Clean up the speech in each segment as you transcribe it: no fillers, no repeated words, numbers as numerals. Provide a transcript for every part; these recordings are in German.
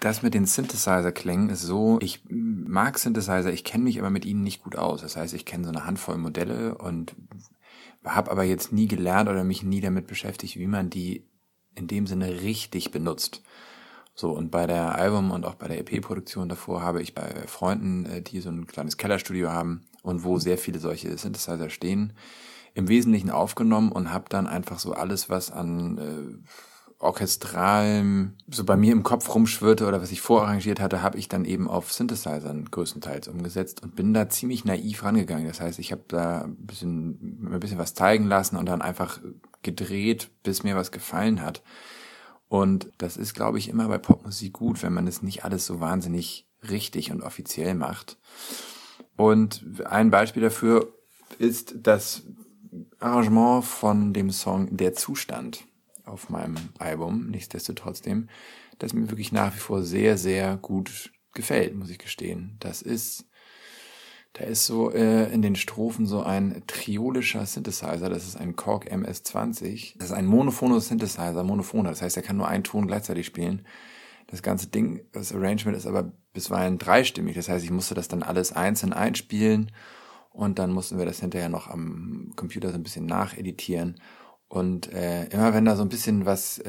Das mit den Synthesizer-Klängen ist so, ich mag Synthesizer, ich kenne mich aber mit ihnen nicht gut aus. Das heißt, ich kenne so eine Handvoll Modelle und habe aber jetzt nie gelernt oder mich nie damit beschäftigt, wie man die in dem Sinne richtig benutzt. So, und bei der Album- und auch bei der EP-Produktion davor habe ich bei Freunden, die so ein kleines Kellerstudio haben und wo sehr viele solche Synthesizer stehen, im Wesentlichen aufgenommen und habe dann einfach so alles, was an orchestralem so bei mir im Kopf rumschwirrte oder was ich vorarrangiert hatte, habe ich dann eben auf Synthesizern größtenteils umgesetzt und bin da ziemlich naiv rangegangen. Das heißt, ich habe da ein bisschen was zeigen lassen und dann einfach gedreht, bis mir was gefallen hat. Und das ist, glaube ich, immer bei Popmusik gut, wenn man es nicht alles so wahnsinnig richtig und offiziell macht. Und ein Beispiel dafür ist das Arrangement von dem Song Der Zustand auf meinem Album, nichtsdestotrotz, das mir wirklich nach wie vor sehr, sehr gut gefällt, muss ich gestehen. Da ist so in den Strophen so ein triolischer Synthesizer, das ist ein Korg MS-20. Das ist ein monophoner Synthesizer, das heißt, er kann nur einen Ton gleichzeitig spielen. Das ganze Ding, das Arrangement ist aber bisweilen dreistimmig, das heißt, ich musste das dann alles einzeln einspielen und dann mussten wir das hinterher noch am Computer so ein bisschen nacheditieren. Und immer wenn da so ein bisschen was,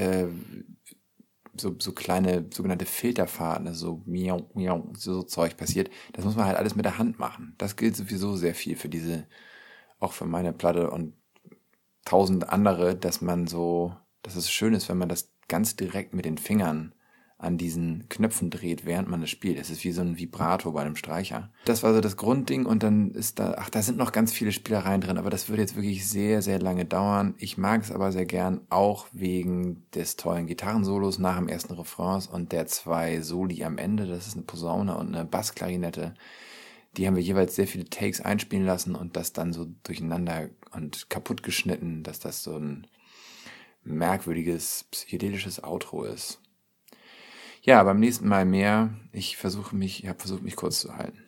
so kleine sogenannte Filterfahrten, also miau, miau, so Zeug passiert, das muss man halt alles mit der Hand machen. Das gilt sowieso sehr viel für auch für meine Platte und 1000 andere, dass es schön ist, wenn man das ganz direkt mit den Fingern an diesen Knöpfen dreht, während man es spielt. Es ist wie so ein Vibrato bei einem Streicher. Das war so das Grundding und dann ist da sind noch ganz viele Spielereien drin, aber das würde jetzt wirklich sehr, sehr lange dauern. Ich mag es aber sehr gern, auch wegen des tollen Gitarrensolos nach dem ersten Refrain und der 2 Soli am Ende. Das ist eine Posaune und eine Bassklarinette. Die haben wir jeweils sehr viele Takes einspielen lassen und das dann so durcheinander und kaputt geschnitten, dass das so ein merkwürdiges, psychedelisches Outro ist. Ja, beim nächsten Mal mehr. Ich habe versucht, mich kurz zu halten.